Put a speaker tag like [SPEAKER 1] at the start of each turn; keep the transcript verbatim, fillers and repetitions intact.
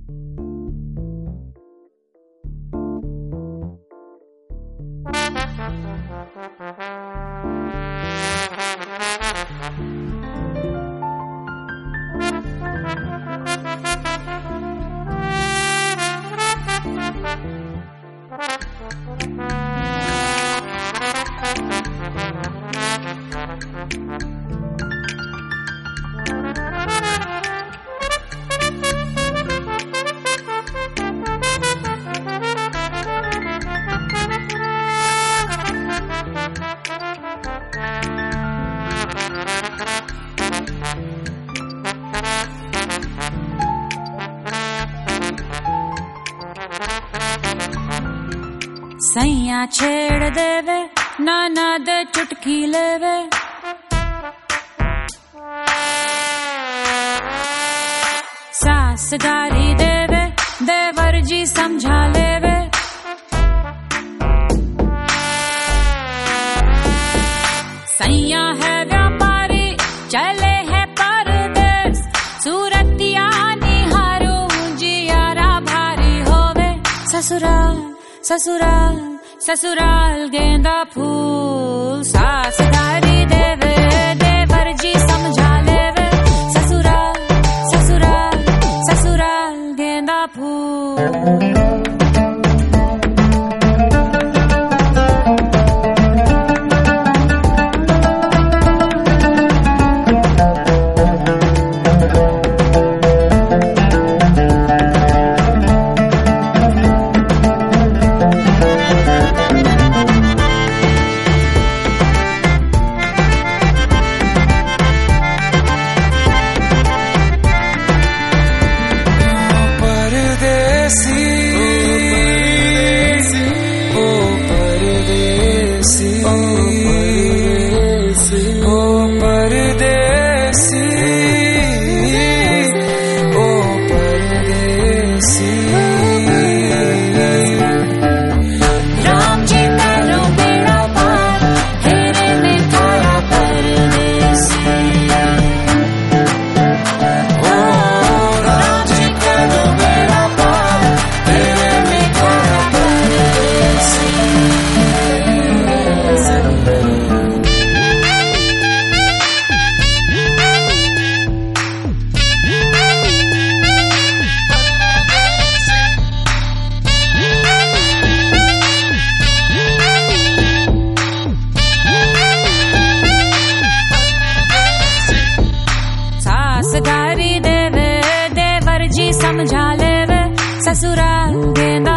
[SPEAKER 1] सैया छेड़ देवे नाना दे चुटकी लेवे सास गारी देवे देवर जी समझा लेवे सैया है व्यापारी चले है परदेस सूरतिया निहारो जियारा भारी होवे ससुराल ससुराल ससुराल गेंदा फूल सास गारी देवे देवर जी समझा लेवे ससुराल ससुराल ससुराल गेंदा फूल गारी देवे देवर जी समझा लेवे ससुराल गेंदा